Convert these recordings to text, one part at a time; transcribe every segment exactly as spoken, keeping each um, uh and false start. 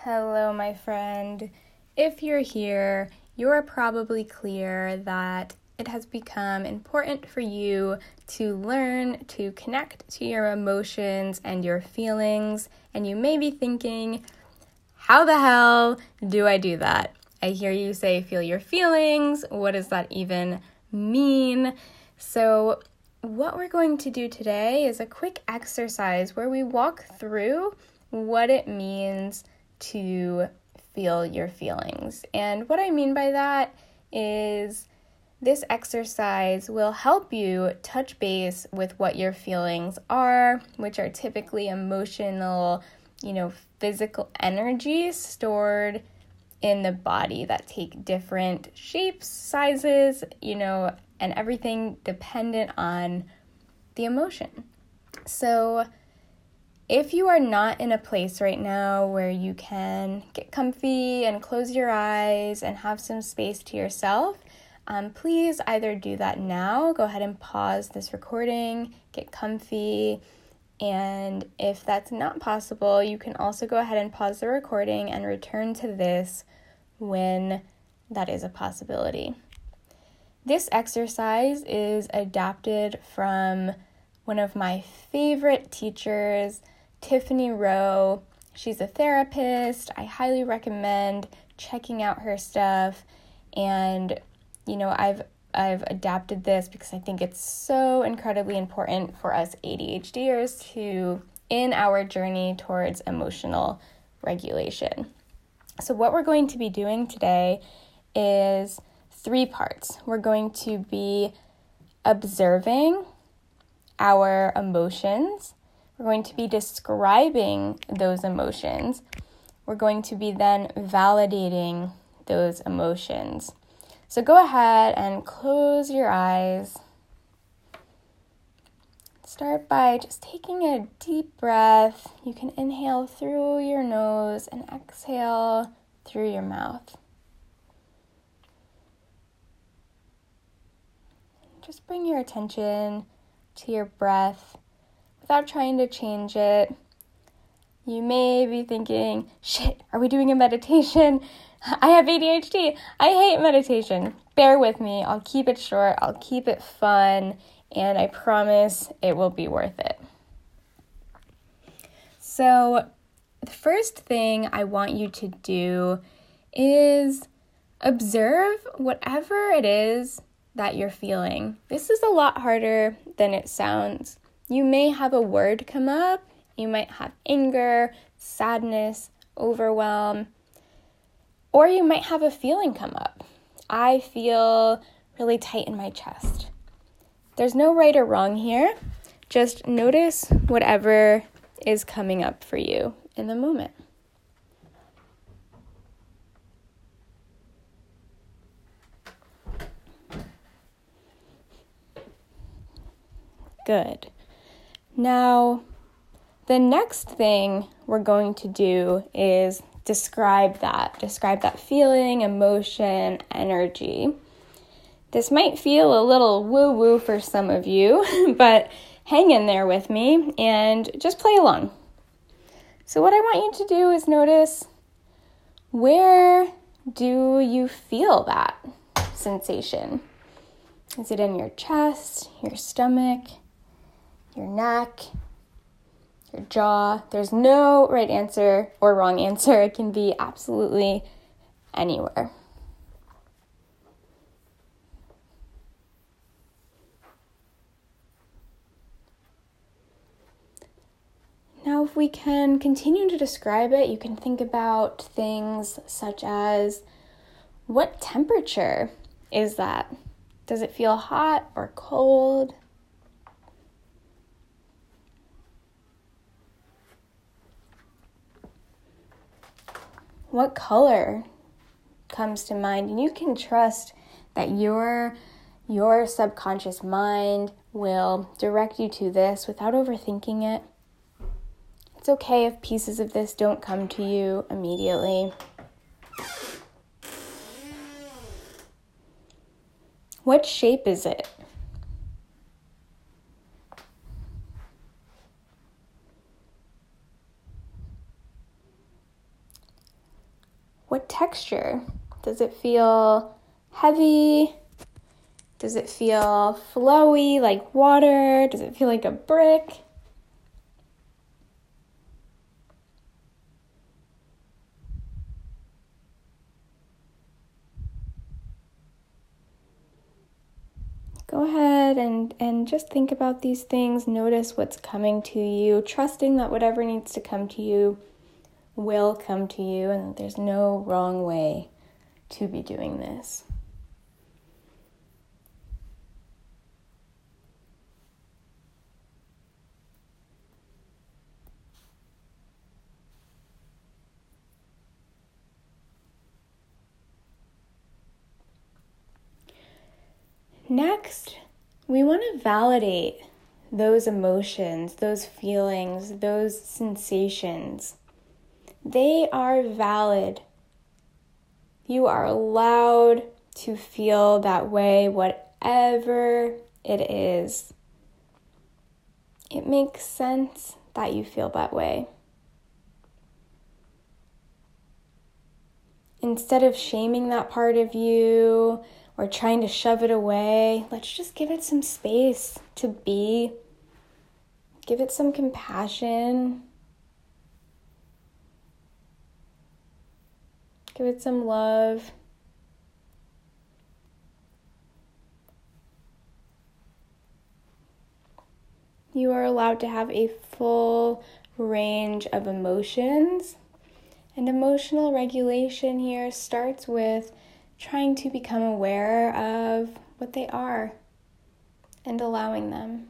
Hello, my friend. If you're here, you're probably clear that it has become important for you to learn to connect to your emotions and your feelings, and you may be thinking, how the hell do I do that? I hear you say feel your feelings. What does that even mean? So what we're going to do today is a quick exercise where we walk through what it means to feel your feelings. And what I mean by that is this exercise will help you touch base with what your feelings are, which are typically emotional, you know, physical energies stored in the body that take different shapes, sizes, you know, and everything dependent on the emotion. So if you are not in a place right now where you can get comfy and close your eyes and have some space to yourself, um, please either do that now, go ahead and pause this recording, get comfy, and if that's not possible, you can also go ahead and pause the recording and return to this when that is a possibility. This exercise is adapted from one of my favorite teachers, Tiffany Rowe. She's a therapist. I highly recommend checking out her stuff. And, you know, I've I've adapted this because I think it's so incredibly important for us ADHDers to, in our journey towards emotional regulation. So what we're going to be doing today is three parts. We're going to be observing our emotions. We're going to be describing those emotions. We're going to be then validating those emotions. So go ahead and close your eyes. Start by just taking a deep breath. You can inhale through your nose and exhale through your mouth. Just bring your attention to your breath without trying to change it. You may be thinking, shit, are we doing a meditation? I have A D H D. I hate meditation. Bear with me. I'll keep it short. I'll keep it fun. And I promise it will be worth it. So the first thing I want you to do is observe whatever it is that you're feeling. This is a lot harder than it sounds. You may have a word come up. You might have anger, sadness, overwhelm, or you might have a feeling come up. I feel really tight in my chest. There's no right or wrong here. Just notice whatever is coming up for you in the moment. Good. Now, the next thing we're going to do is describe that. Describe that feeling, emotion, energy. This might feel a little woo-woo for some of you, but hang in there with me and just play along. So what I want you to do is notice, where do you feel that sensation? Is it in your chest, your stomach, your neck, your jaw? There's no right answer or wrong answer. It can be absolutely anywhere. Now, if we can continue to describe it, you can think about things such as, what temperature is that? Does it feel hot or cold? What color comes to mind? And you can trust that your, your subconscious mind will direct you to this without overthinking it. It's okay if pieces of this don't come to you immediately. What shape is it? what texture? Does it feel heavy? Does it feel flowy like water? Does it feel like a brick? Go ahead and, and just think about these things. Notice what's coming to you, trusting that whatever needs to come to you will come to you, and that there's no wrong way to be doing this. Next, we want to validate those emotions, those feelings, those sensations. They are valid. You are allowed to feel that way, whatever it is. It makes sense that you feel that way. Instead of shaming that part of you, or trying to shove it away, let's just give it some space to be. Give it some compassion. Give it some love. You are allowed to have a full range of emotions. And emotional regulation here starts with trying to become aware of what they are and allowing them.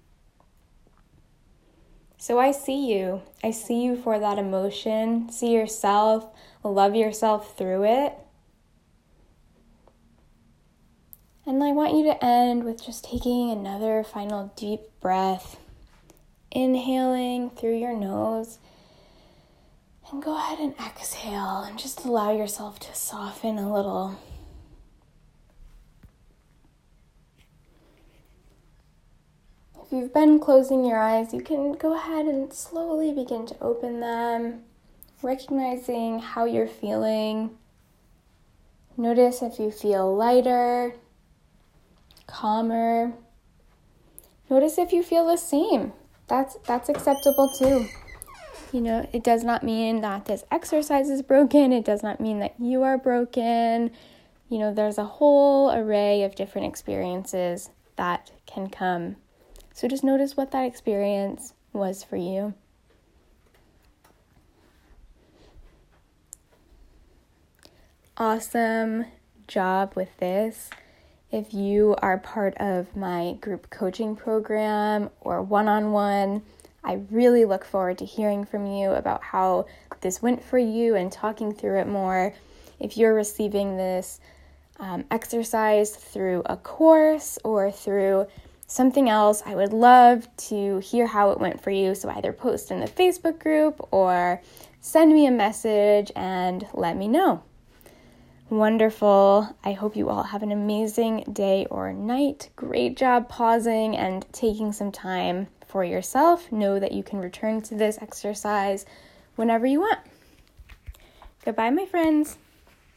So I see you. I see you for that emotion. See yourself. Love yourself through it. And I want you to end with just taking another final deep breath. Inhaling through your nose. And go ahead and exhale and just allow yourself to soften a little. If you've been closing your eyes, you can go ahead and slowly begin to open them, recognizing how you're feeling. Notice if you feel lighter, calmer. Notice if you feel the same. That's that's acceptable too. You know, it does not mean that this exercise is broken. It does not mean that you are broken. You know, there's a whole array of different experiences that can come. So just notice what that experience was for you. Awesome job with this. If you are part of my group coaching program or one-on-one, I really look forward to hearing from you about how this went for you and talking through it more. If you're receiving this um, exercise through a course or through something else, I would love to hear how it went for you. So either post in the Facebook group or send me a message and let me know. Wonderful. I hope you all have an amazing day or night. Great job pausing and taking some time for yourself. Know that you can return to this exercise whenever you want. Goodbye, my friends.